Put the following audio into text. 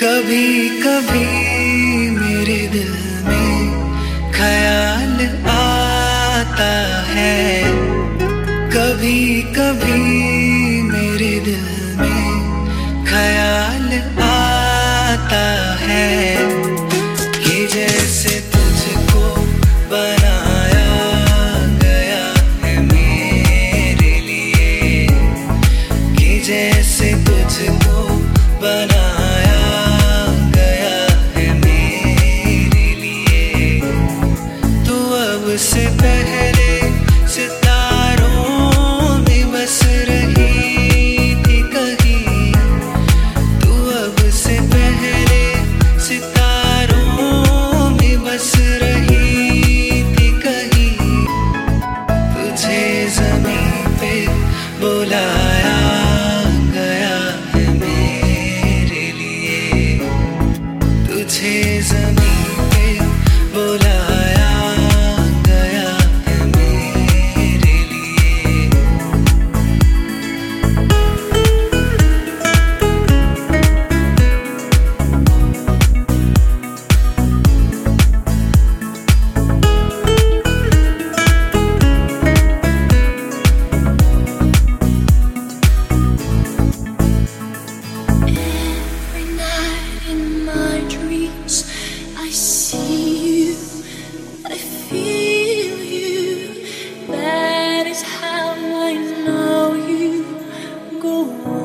कभी कभी मेरे दिल में ख्याल आता है, कभी कभी मेरे दिल में ख्याल आता है कि जैसे तुझको बनाया गया है मेरे लिए, कि जैसे तुझको बनाया गया है मेरे लिए। तू अब से पहले सितारों में बस रही थी कहीं, तू अब से पहले सितारों में बस रही थी कहीं। तुझे ज़मीं पे बुलाया गया है मेरे लिए, तुझे ज़मीं पे बुलाया गया है मेरे लिए। Every night in my dreams, I see you, I feel you. That is how I know you. Go on.